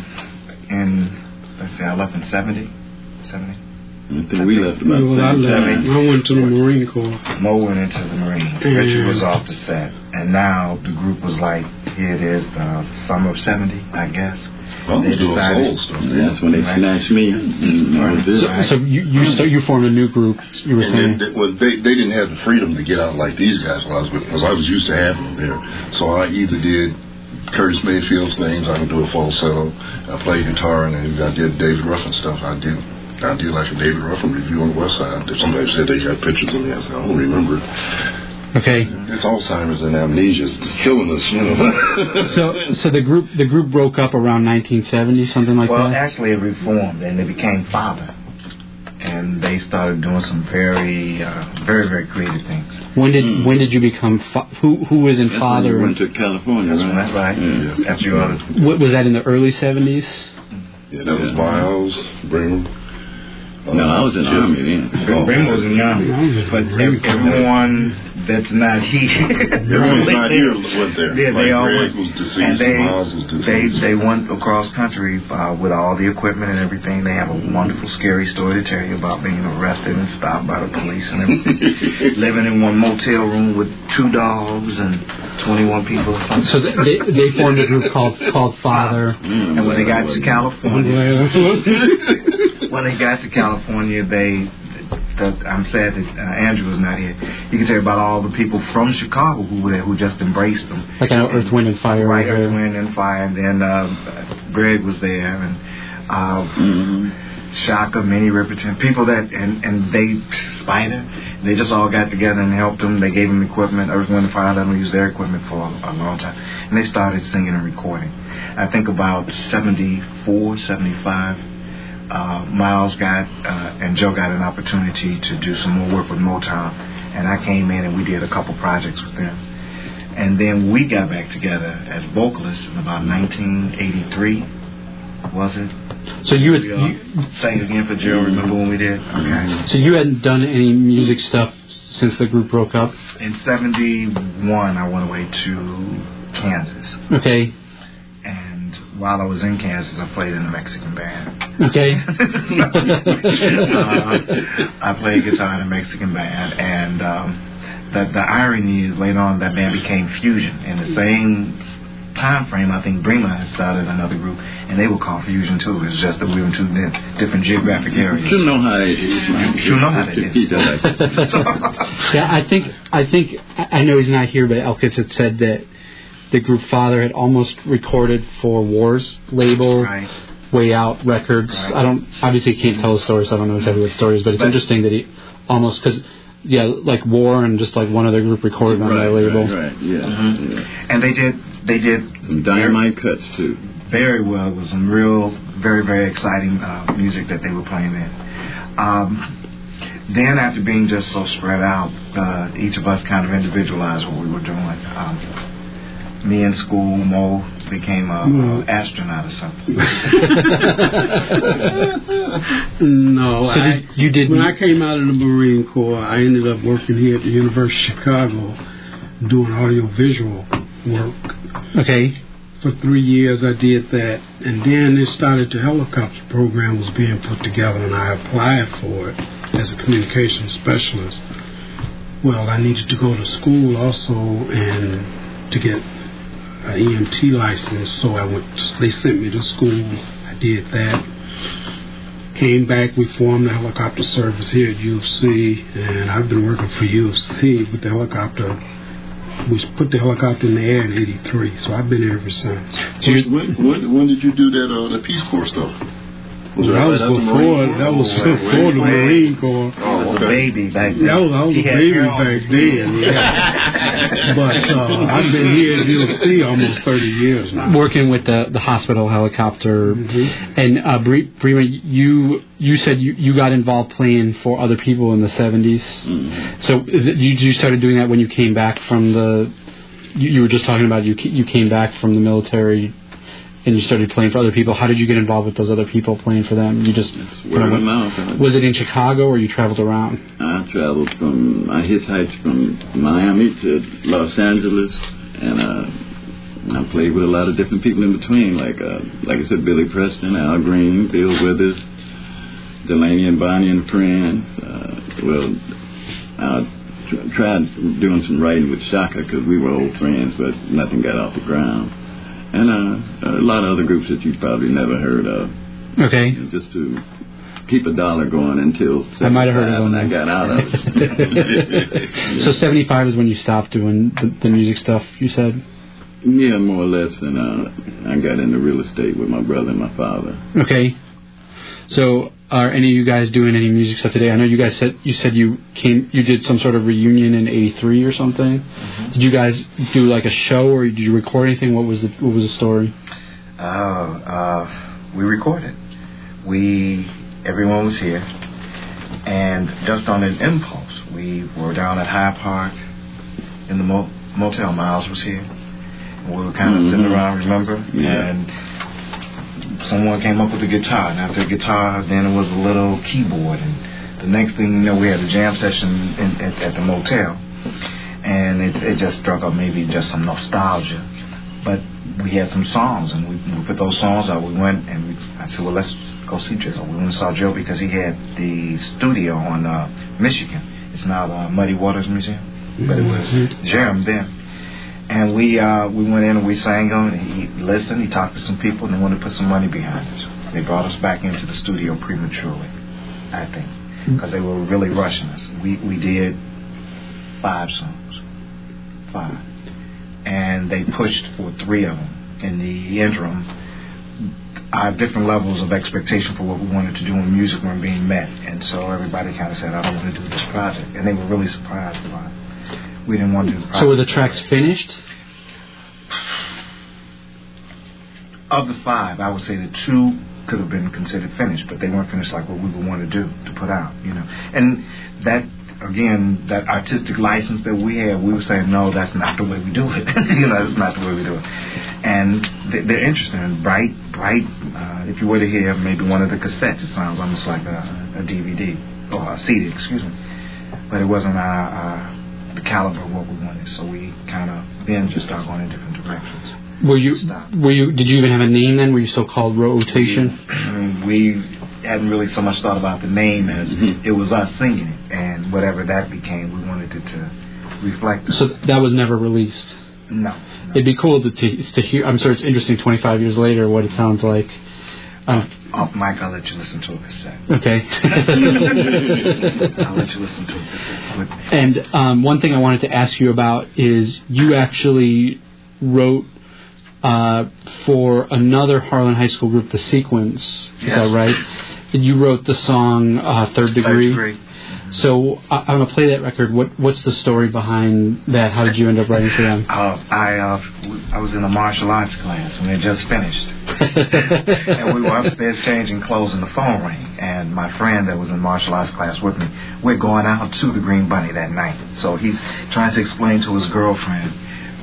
left in 70. I think we left about the same time. I went to the Marine Corps. Mo went into the Marines. Richard was off the set. And now the group was like, here it is, the summer of 70, I guess. Well, They decided. old stuff. That's when they snatched me. And that was it. So you formed a new group. You were saying. They didn't have the freedom to get out like these guys because I was used to having them there. So I either did Curtis Mayfield's things, I would do a falsetto, I played guitar, and then I did David Ruffin stuff. I did like a David Ruffin review on the West Side. Somebody said they got pictures of me. I said, I don't remember it. Okay. It's Alzheimer's and amnesia. It's killing us, So the group broke up around 1970, something like that? Well, actually, it reformed, and they became Father. And they started doing some very, very, very creative things. When did you become who was in That's Father? when you went to California, That's right. Yeah. After you What was that in the early 70s? Yeah, that was Miles, Bremer. No, I was in the Army then. Bremer was in the Army. But everyone that's not here. Everyone that's not here went there. Yeah, they all Greg went. was deceased, and Miles was deceased. They went across country with all the equipment and everything. They have a wonderful, scary story to tell you about being arrested and stopped by the police and everything. Living in one motel room with 2 dogs and 21 people or something. So they formed a group called Father. And when they got to California, they I'm sad that Andrew was not here. He can tell you about all the people from Chicago who were there, who just embraced them. Like Earth, Wind, and Fire. Right, Earth, Wind, and Fire. And then Greg was there, and Shaka, Minnie Riperton, people that, and they, Spider, they just all got together and helped them. They gave them equipment. Earth, Wind, and Fire let them use their equipment for a long time. And they started singing and recording. I think about 74, 75, Miles got, and Joe got an opportunity to do some more work with Motown. And I came in and we did a couple projects with them. And then we got back together as vocalists in about 1983, was it? So you had sang again for Joe. Remember when we did? Okay. So you hadn't done any music stuff since the group broke up? In 71, I went away to Kansas. Okay. And while I was in Kansas, I played in a Mexican band. Okay. I played guitar in a Mexican band, and the irony is later on that band became Fusion in the same time frame. I think Brema had started another group, and they were called Fusion too. It's just that we were in two different geographic areas. You know how it is, man. You know how it is. Yeah, I think I know he's not here, but Elkis had said that the group Father had almost recorded for War's label, right. Way Out Records. Right. I obviously can't tell the story, so I don't know exactly what the story is, but it's interesting that he almost, because like War and just like one other group recorded on their label. Right, yeah. Mm-hmm. Yeah. And they did some dynamite cuts too. Very well. It was some real, very, very exciting music that they were playing in. Then after being just so spread out, each of us kind of individualized what we were doing. Me in school, Mo became an astronaut or something. No, so you did. When I came out of the Marine Corps, I ended up working here at the University of Chicago, doing audiovisual work. Okay. For 3 years, I did that, and then it started. The helicopter program was being put together, and I applied for it as a communications specialist. Well, I needed to go to school also, and to get an EMT license, so I went. They sent me to school. I did that. Came back. We formed the helicopter service here at U of C, and I've been working for U of C with the helicopter. We put the helicopter in the air in '83, so I've been here ever since. When did you do that Peace Corps stuff? That was before the Marine Corps. I was a baby back then. I was a baby back then. Yeah. But I've been here at UFC almost 30 years now. Working with the hospital helicopter. Mm-hmm. And Brema, you said you got involved playing for other people in the 70s. Mm-hmm. So is it you started doing that when you came back from the? You were just talking about you came back from the military. And you started playing for other people. How did you get involved with those other people playing for them? You just word of mouth. Was it in Chicago or you traveled around? I hitchhiked from Miami to Los Angeles, and I played with a lot of different people in between, like I said, Billy Preston, Al Green, Bill Withers, Delaney and Bonnie and Friends. I tried doing some writing with Shaka because we were old friends, but nothing got off the ground. And a lot of other groups that you probably never heard of. Okay. Just to keep a dollar going until I might have heard of them. And I got out of it. So 75 is when you stopped doing the music stuff, you said? Yeah, more or less. And I got into real estate with my brother and my father. Okay. So are any of you guys doing any music stuff today? I know you guys said you did some sort of reunion in '83 or something. Mm-hmm. Did you guys do like a show or did you record anything? What was the story? We recorded. Everyone was here, and just on an impulse, we were down at Hyde Park in the motel. Miles was here, and we were kind of sitting around. Remember? Yeah. And someone came up with a guitar, and after the guitar, then it was a little keyboard, and the next thing you know, we had a jam session at the motel, and it just struck up maybe just some nostalgia, but we had some songs, and we put those songs out. We went, and I said, well, let's go see Joe. We went and saw Joe because he had the studio on Michigan. It's now the Muddy Waters Museum, but it was Jerem then. And we went in and we sang him, and he listened, he talked to some people, and they wanted to put some money behind it. They brought us back into the studio prematurely, I think. because they were really rushing us. We did 5 songs, and they pushed for 3 of them. In the interim, our different levels of expectation for what we wanted to do in music weren't being met, and so everybody kind of said, I don't want to do this project, and they were really surprised about it. We didn't want to do the project. So were the tracks finished? Of the 5, I would say the 2 could have been considered finished, but they weren't finished like what we would want to do, to put out, And that, again, that artistic license that we had, we were saying, no, that's not the way we do it. That's not the way we do it. And they're interesting. Bright. If you were to hear maybe one of the cassettes, it sounds almost like a DVD or a CD, excuse me. But it wasn't the caliber of what we wanted, so we kind of then just started going in different directions. Did you even have a name then? Were you still called Rotation? We hadn't really so much thought about the name as it was us singing it, and whatever that became, we wanted it to reflect us. So that was never released? No. It'd be cool to hear. I'm sure it's interesting 25 years later what it sounds like. Off mic, I'll let you listen to a cassette. Okay. I'll let you listen to a cassette. And one thing I wanted to ask you about is you actually wrote for another Harlan High School group, The Sequence. Is that right? And you wrote the song Third Degree. So I'm going to play that record. What's the story behind that? How did you end up writing for them? I was in a martial arts class and we had just finished. And we were upstairs changing clothes and the phone rang. And my friend that was in martial arts class with me, we're going out to the Green Bunny that night. So he's trying to explain to his girlfriend,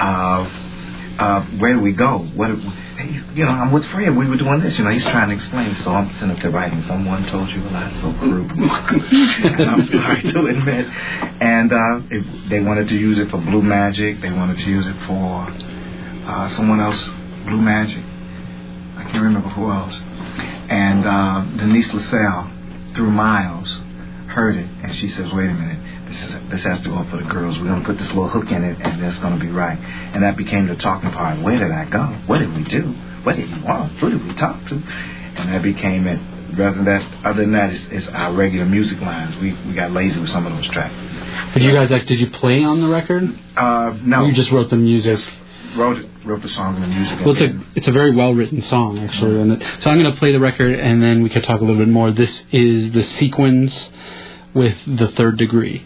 where do we go? I'm with Fred. We were doing this. He's trying to explain. So I'm sitting up there writing. Someone told you a lie, so crude. And I'm sorry to admit. And they wanted to use it for Blue Magic. They wanted to use it for someone else, Blue Magic. I can't remember who else. And Denise LaSalle, through Miles, heard it, and she says, "Wait a minute. This has to go for the girls. We're going to put this little hook in it, and it's going to be right." And that became the talking part. Where did I go? What did we do? What did he want? Who did we talk to? And that became it. Other than that, it's our regular music lines. We got lazy with some of those tracks. But you guys, did you play on the record? No. You just wrote the music? Wrote the song and the music. Well, it's a very well-written song, actually. Mm-hmm. So I'm going to play the record, and then we can talk a little bit more. This is The Sequence with The Third Degree.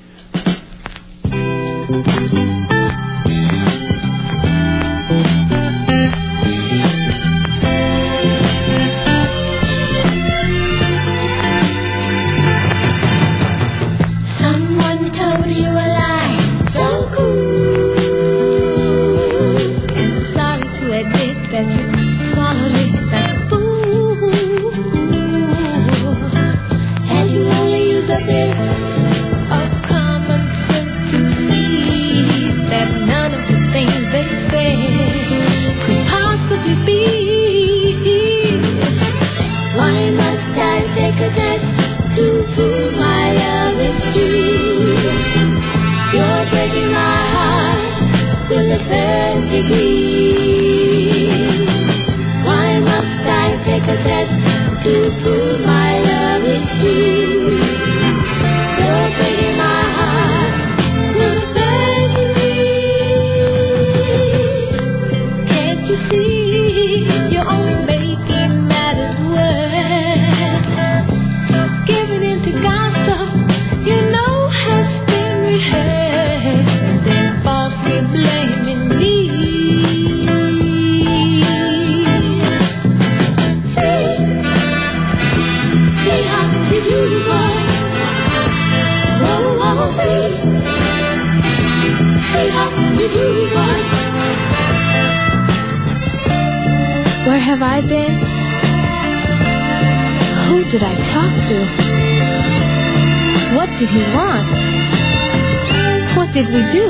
Someone told you a lie, so cool, and sorry to admit that you swallowed it like a fool, and you only use a bit of common sense to see that none of the things they say could possibly be. Why must I take a test to prove my love is true? You're breaking my heart with the third degree. Why must I take a test to prove my love is true? You're breaking my heart with the third degree. Can't you see you're only making matters worse? Giving in to gossip, has been rehearsed, and then falsely blaming me. See how you do, boy. Oh, see how you do, boy. Where have I been? Who did I talk to? What did he want? What did we do?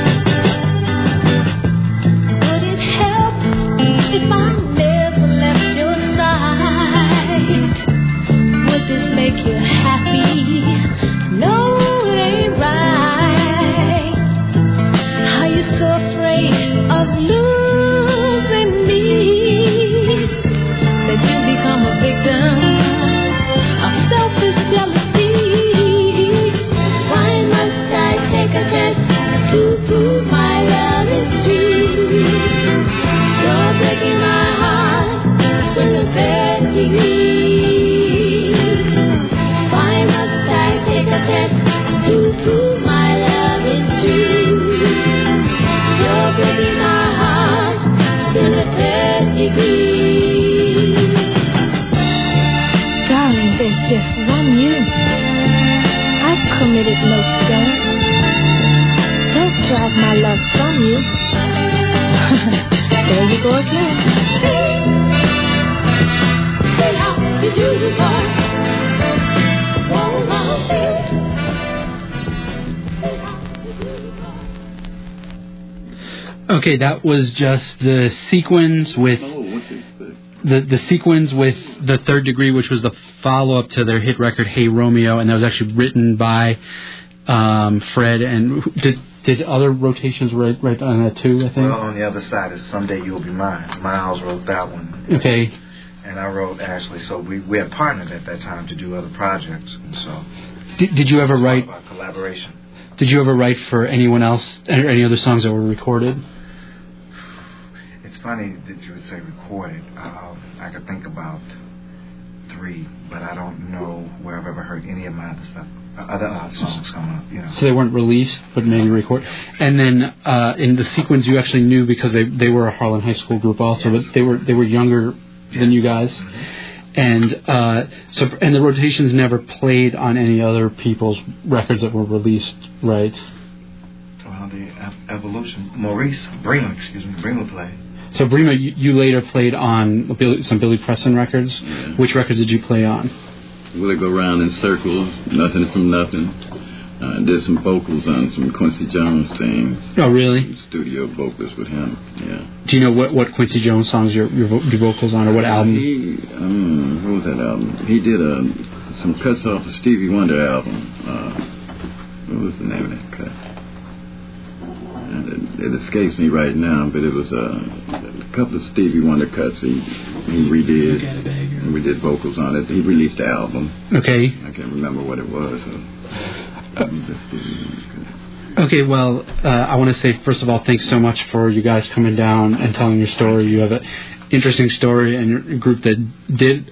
Would it help if I never left your side? Would this make you happy? No, it ain't right. Are you so afraid of losing me that you become a victim of selfish jealousy? Okay, that was just the sequence with the sequence with The Third Degree, which was the follow-up to their hit record Hey Romeo, and that was actually written by Fred. And did other rotations write on that too, I think? Well, on the other side is Someday You'll Be Mine. Miles wrote that one. Okay. And I wrote Ashley, so we had partnered at that time to do other projects, and so Did you ever write about collaboration? Did you ever write for anyone else, or any other songs that were recorded? It's funny that you would say recorded. I could think about 3, but I don't know where I've ever heard any of my other stuff, other songs come up. You know. So they weren't released, but maybe recorded. And then in the sequence, you actually knew because they were a Harlan High School group also, Yes. but they were younger than you guys. Mm-hmm. And the rotations never played on any other people's records that were released, right? Well, the evolution. Bremer played. So Bremer, you later played on some Billy Preston records. Yeah. Which records did you play on? Well, they go around in circles, Nothing from Nothing. Did some vocals on some Quincy Jones things. Oh, really? Studio vocals with him, yeah. Do you know what Quincy Jones songs your vocals on, or what album? What was that album? He did some cuts off the Stevie Wonder album. What was the name of that cut? And it escapes me right now, but it was a couple of Stevie Wonder cuts he redid, and we did vocals on it. He released the album. Okay. I can't remember what it was. Okay, well, I want to say, first of all, thanks so much for you guys coming down and telling your story. You have an interesting story, and you're a group that did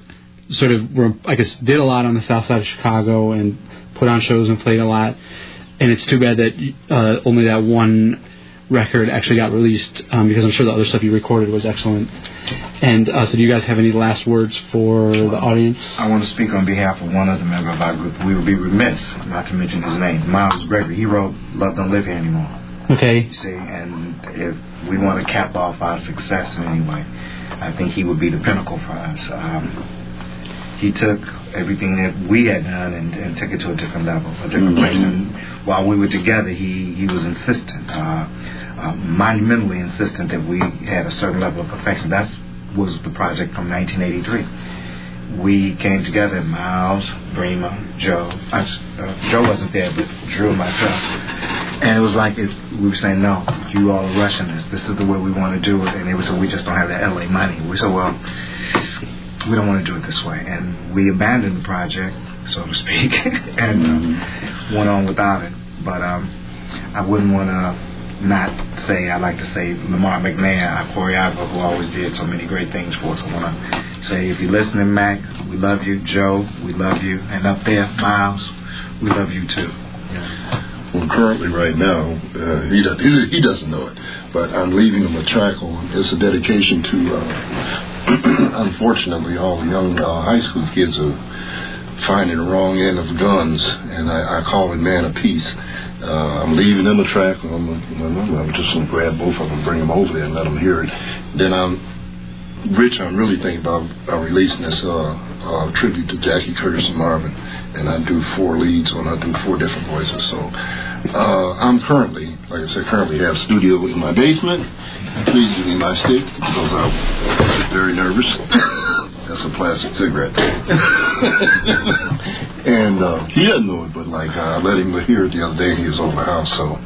a lot on the south side of Chicago and put on shows and played a lot. And it's too bad that only that one record actually got released, because I'm sure the other stuff you recorded was excellent. And so do you guys have any last words for the audience? I want to speak on behalf of one other member of our group. We would be remiss not to mention his name, Miles Gregory. He wrote Love Don't Live Here Anymore. Okay. See, and if we want to cap off our success in any way, I think he would be the pinnacle for us. He took everything that we had done and took it to a different level, a different place. And while we were together, he was insistent, monumentally insistent that we had a certain level of perfection. That was the project from 1983. We came together, Miles, Bremer, Joe. Joe wasn't there, but Drew and myself. And it was like we were saying, no, you all are rushing this. This is the way we want to do it. And they would say, we just don't have the LA money. We said, well, we don't want to do it this way. And we abandoned the project, so to speak, and went on without it. But I wouldn't want to not say, I like to say Lamar McNair, our choreographer, who always did so many great things for us. I want to say, if you're listening, Mac, we love you. Joe, we love you. And up there, Miles, we love you too. Yeah. Well, currently, right now, he doesn't know it, but I'm leaving him a track on. It's a dedication to, unfortunately, all the young high school kids are finding the wrong end of guns, and I call it Man of Peace. I'm leaving them a track. I'm just going to grab both of them, bring them over there, and let them hear it. Then I'm really thinking about releasing this tribute to Jackie Curtis and Marvin, and I do 4 leads when I do 4 different voices. So I'm currently, like I said, have studio in my basement. Please give me my stick because I get very nervous. That's a plastic cigarette. And he doesn't know it, but I let him hear it the other day, and he was over the house. So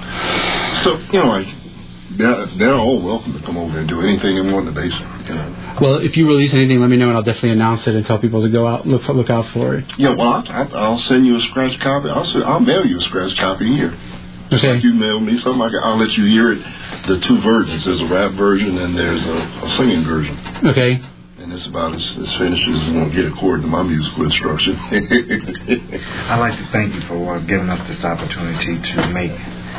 they're all welcome to come over and do anything they want in the basement. You know. Well, if you release anything, let me know, and I'll definitely announce it and tell people to go out, look out for it. Yeah, well, I'll send you a scratch copy. I'll mail you a scratch copy here. Just Okay. like you mail me something like that. I'll let you hear it. The 2 versions. There's a rap version and there's a singing version. Okay. And it's about as finished as it's going to get according to my musical instruction. I'd like to thank you for giving us this opportunity to make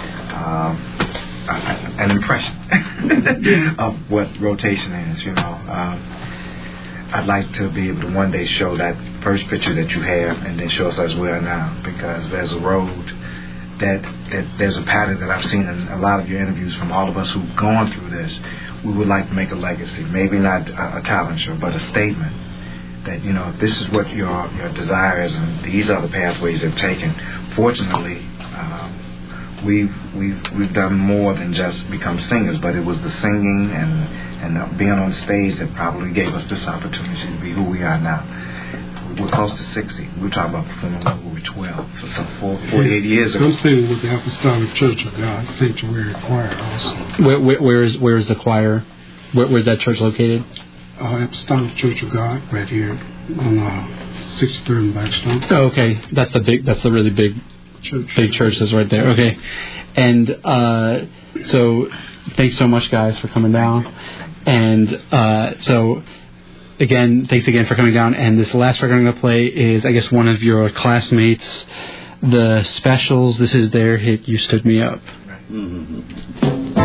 an impression of what rotation is, you know. I'd like to be able to one day show that first picture that you have and then show us as we are now, because there's a road that there's a pattern that I've seen in a lot of your interviews from all of us who've gone through this. We would like to make a legacy, maybe not a talent show, but a statement that, you know, this is what your desire is, and these are the pathways they've taken. Fortunately, we've done more than just become singers, but it was the singing and being on stage that probably gave us this opportunity to be who we are now. We're close to 60. We're talking about performing when we were 12, for some 48 years ago. I'm singing with the Apostolic Church of God Sanctuary Choir also. Where is the choir? Where's that church located? Apostolic Church of God, right here on 63rd and Blackstone. Oh, okay. That's the really big church that's right there. Okay. And so thanks so much, guys, for coming down. And so again, thanks again for coming down. And this last record I'm going to play is, I guess, one of your classmates, The Specials. This is their hit, You Stood Me Up. Mm-hmm.